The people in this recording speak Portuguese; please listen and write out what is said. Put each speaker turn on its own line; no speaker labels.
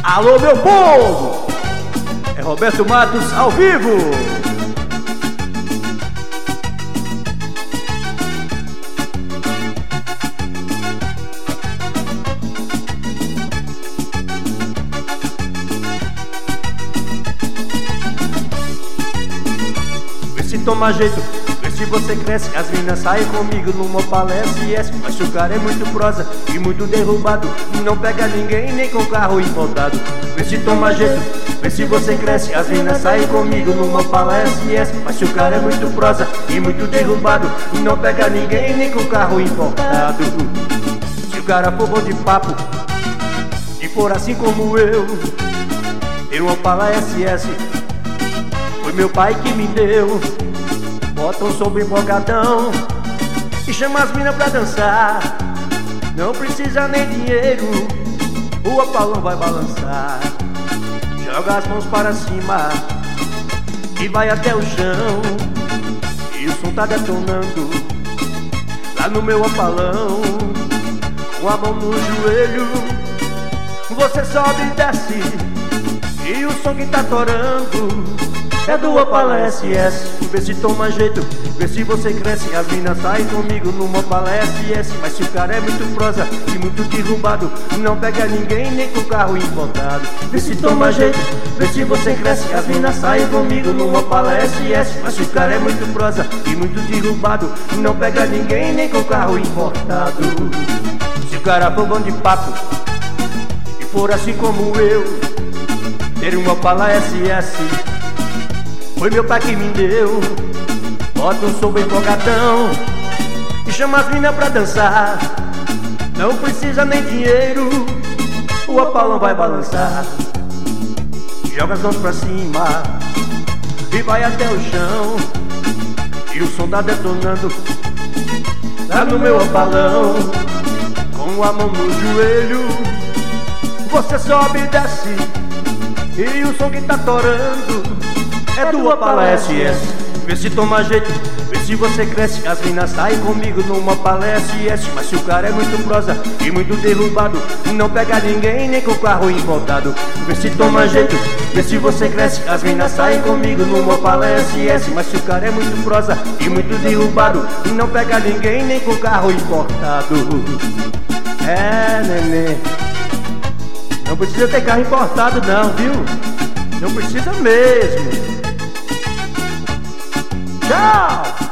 Alô, meu povo! É Roberto Matos ao vivo! Vê se toma jeito, vê se você cresce. As meninas saem comigo numa palestra e essa. Mas o cara é muito prosa e muito derrubado, não pega ninguém nem com carro importado. Vê se toma jeito, vê se você cresce. As meninas saem comigo numa palestra e essa. Mas o cara é muito prosa e muito derrubado, não pega ninguém nem com carro importado. Se o cara for bom de papo e for assim como eu, ter uma Opala SS foi meu pai que me deu. Bota um som bem empolgadão e chama as minas pra dançar. Não precisa nem dinheiro, o Opalão vai balançar. Joga as mãos para cima e vai até o chão, e o som tá detonando lá no meu Opalão. Com a mão no joelho você sobe e desce, e o som que tá torando é do Opala SS. Vê se toma jeito, vê se você cresce. As minas saem comigo numa Opala SS. Mas se o cara é muito prosa e muito derrubado, não pega ninguém nem com carro importado. Vê se toma jeito, vê se você cresce. As minas saem comigo numa Opala SS. Mas se o cara é muito prosa e muito derrubado, não pega ninguém nem com carro importado. Se o cara for bom de papo e for assim como eu, ter uma Opala SS foi meu pai que me deu. Bota um som bem empolgadão e chama as minas pra dançar. Não precisa nem dinheiro, o Opalão vai balançar. Joga as mãos pra cima e vai até o chão, e o som tá detonando lá no meu Opalão. Com a mão no joelho você sobe e desce, e o som que tá torando é do Opala SS. Vê se toma jeito, vê se você cresce. As minas saem comigo numa Opala SS. Mas se o cara é muito prosa e muito derrubado, não pega ninguém nem com carro importado. Vê se toma jeito, vê se você cresce. As minas saem comigo numa Opala SS. Mas se o cara é muito prosa e muito derrubado, não pega ninguém nem com carro importado. É, nenê, não precisa ter carro importado não, viu? Não precisa mesmo. Tchau!